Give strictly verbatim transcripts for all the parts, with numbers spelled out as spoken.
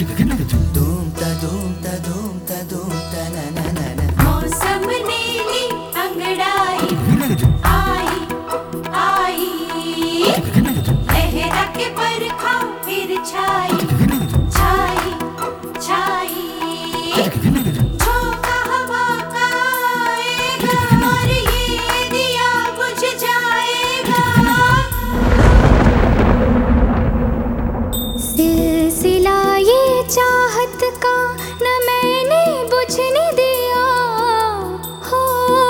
धूम ता धूम ता धूम ता धूम ता ना ना ना ना। मौसम ने ली अंगड़ाई, आई आई लहरा के बरखा फिर छाई छाई छाई। झोंका हवा का आएगा और ये दिया बुझ जाएगा। सिलसिला ये चाहत का न मैंने बुझने दिया हो।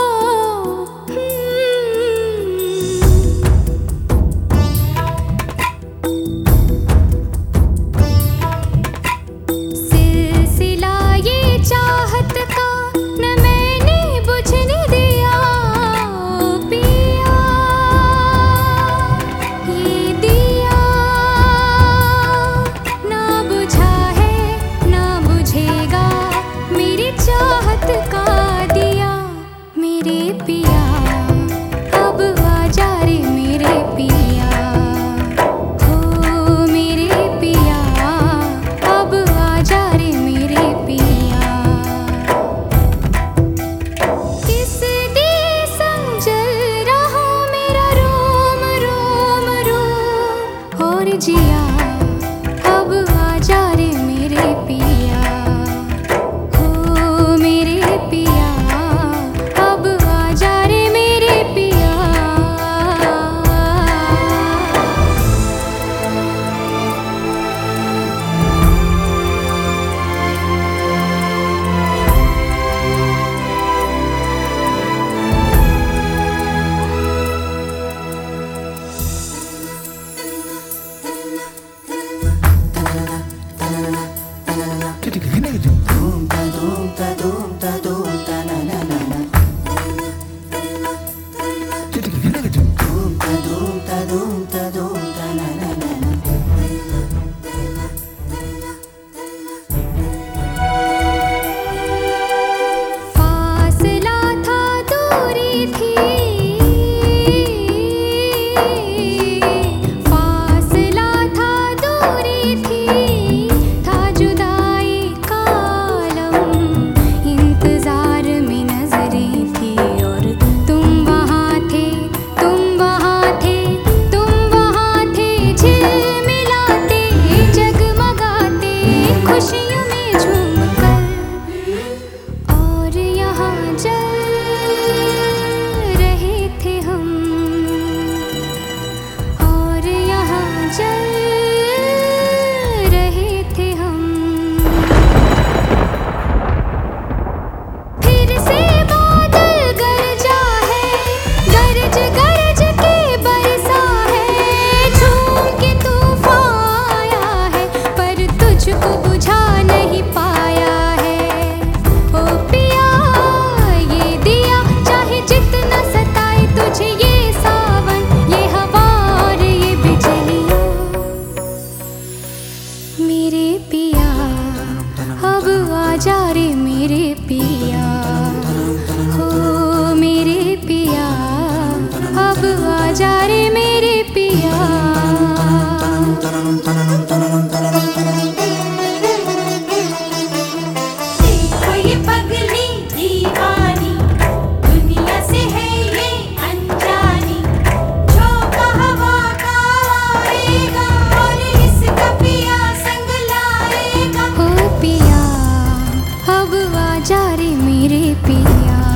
सिलसिला ये चाहत का न मैंने बुझने दिया पिया। ये दिया ना बुझा है ना बुझेगा मेरी चाहत का दिया। मेरे पिया अब आजा रे मेरे पिया हो। मेरे पिया अब आजा रे मेरे पिया। किस दिए संग जल रहा मेरा रोम रोम रोम और जिया। अब आजा रे मेरे पिया हो। मेरे पिया अब आजा रे मेरे पिया। धूम ता धूम ता धूम ता धूम ता ना ना ना ना। धूम ता धूम ता धूम ता धूम ता ना ना ना ना। फासला था दूरी थी, फासला था दूरी थी, था जुदाई का आलम। इंतजार में नजरें थी और तुम वहाँ थे, तुम वहाँ थे, तुम वहाँ थे। झिलमिलाते जगमगाते खुशियों में झूमकर और यहाँ जल रहे थे हम। और यहाँ जल रहे थे हम। फिर से बादल गरजा है, गरज गरज के बरसा है। झूम के तूफान आया है पर तुझको बुझा नहीं पाया है। ओ पिया ये दिया चाहे जितना सताए तुझे ये सावन ये हवा और ये बिजलियाँ। मेरे पिया अब आजा रे मेरे पिया हो। मेरे पिया अब आजा रे मेरे पिया। देखो ये पगली दीवानी दुनिया से है ये अनजानी। झोंका हवा का आएगा और इसका पिया संग लाएगा। हो पिया अब आजा रे मेरे पिया।